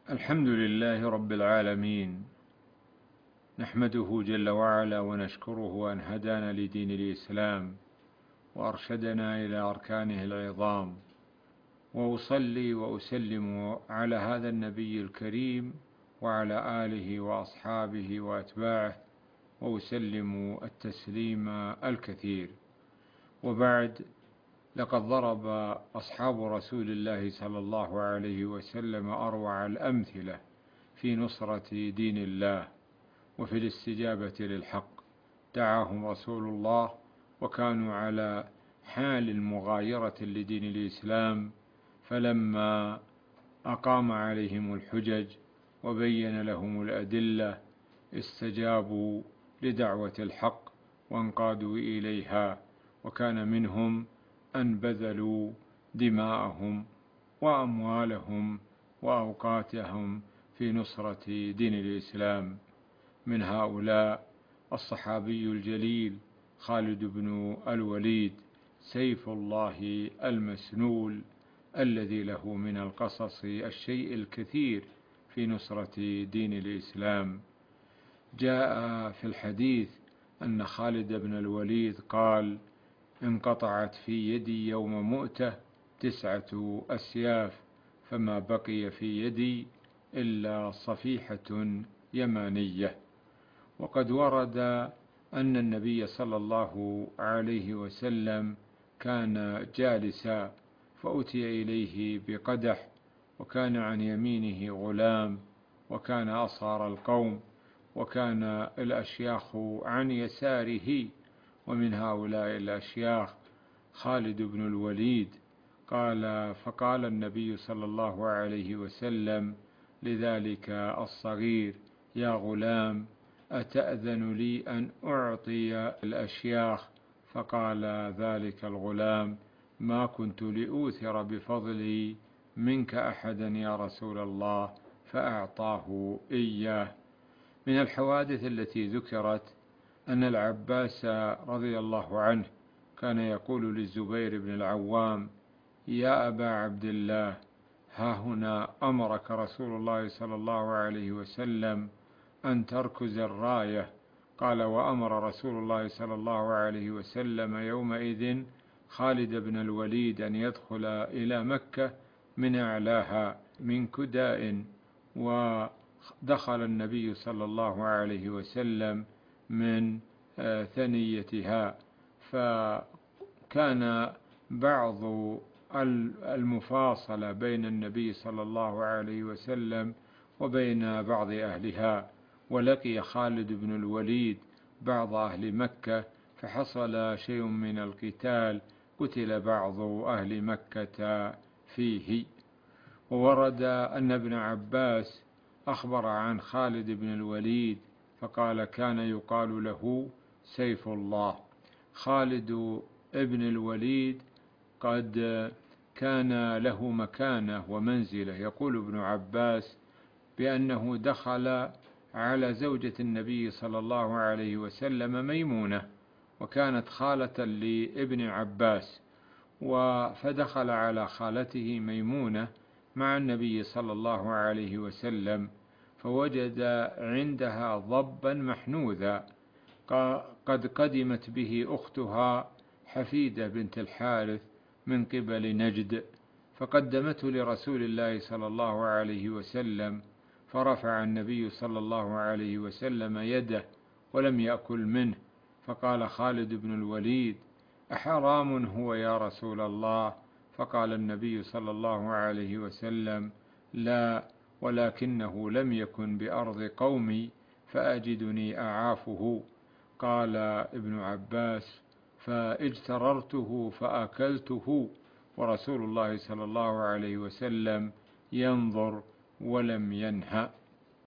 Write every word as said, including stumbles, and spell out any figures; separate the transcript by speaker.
Speaker 1: الحمد لله رب العالمين، نحمده جل وعلا ونشكره أن هدانا لدين الإسلام وأرشدنا إلى أركانه العظام، وأصلي وأسلم على هذا النبي الكريم وعلى آله وأصحابه وأتباعه، وأسلم التسليم الكثير. وبعد، لقد ضرب أصحاب رسول الله صلى الله عليه وسلم أروع الأمثلة في نصرة دين الله وفي الاستجابة للحق. دعاهم رسول الله وكانوا على حال مغايرة لدين الإسلام، فلما أقام عليهم الحجج وبين لهم الأدلة استجابوا لدعوة الحق وانقادوا إليها، وكان منهم أن بذلوا دماءهم وأموالهم وأوقاتهم في نصرة دين الإسلام. من هؤلاء الصحابي الجليل خالد بن الوليد، سيف الله المسنول، الذي له من القصص الشيء الكثير في نصرة دين الإسلام. جاء في الحديث أن خالد بن الوليد قال: انقطعت في يدي يوم مؤتة تسعة أسياف، فما بقي في يدي إلا صفيحة يمانية. وقد ورد أن النبي صلى الله عليه وسلم كان جالسا فأتي إليه بقدح، وكان عن يمينه غلام، وكان أصغر القوم، وكان الأشياخ عن يساره، ومن هؤلاء الأشياخ خالد بن الوليد. قال فقال النبي صلى الله عليه وسلم لذلك الصغير: يا غلام، أتأذن لي أن أعطي الأشياخ؟ فقال ذلك الغلام: ما كنت لأوثر بفضلي منك أحدا يا رسول الله، فأعطاه إياه. من الحوادث التي ذكرت أن العباس رضي الله عنه كان يقول للزبير بن العوام: يا أبا عبد الله، ها هنا أمرك رسول الله صلى الله عليه وسلم أن تركز الراية. قال: وأمر رسول الله صلى الله عليه وسلم يومئذ خالد بن الوليد أن يدخل إلى مكة من أعلاها من كداء، ودخل النبي صلى الله عليه وسلم من ثنيتها، فكان بعض المفاصلة بين النبي صلى الله عليه وسلم وبين بعض أهلها، ولقي خالد بن الوليد بعض أهل مكة، فحصل شيء من القتال، قتل بعض أهل مكة فيه. وورد أن ابن عباس أخبر عن خالد بن الوليد فقال: كان يقال له سيف الله. خالد ابن الوليد قد كان له مكانة ومنزلة. يقول ابن عباس بأنه دخل على زوجة النبي صلى الله عليه وسلم ميمونة، وكانت خالة لابن عباس، فدخل على خالته ميمونة مع النبي صلى الله عليه وسلم، فوجد عندها ضبا محنوذا قد قدمت به أختها حفيدة بنت الحارث من قبل نجد، فقدمته لرسول الله صلى الله عليه وسلم، فرفع النبي صلى الله عليه وسلم يده ولم يأكل منه، فقال خالد بن الوليد: أحرام هو يا رسول الله؟ فقال النبي صلى الله عليه وسلم: لا، ولكنه لم يكن بأرض قومي فأجدني أعافه. قال ابن عباس: فاجتررته فأكلته، ورسول الله صلى الله عليه وسلم ينظر ولم ينهى.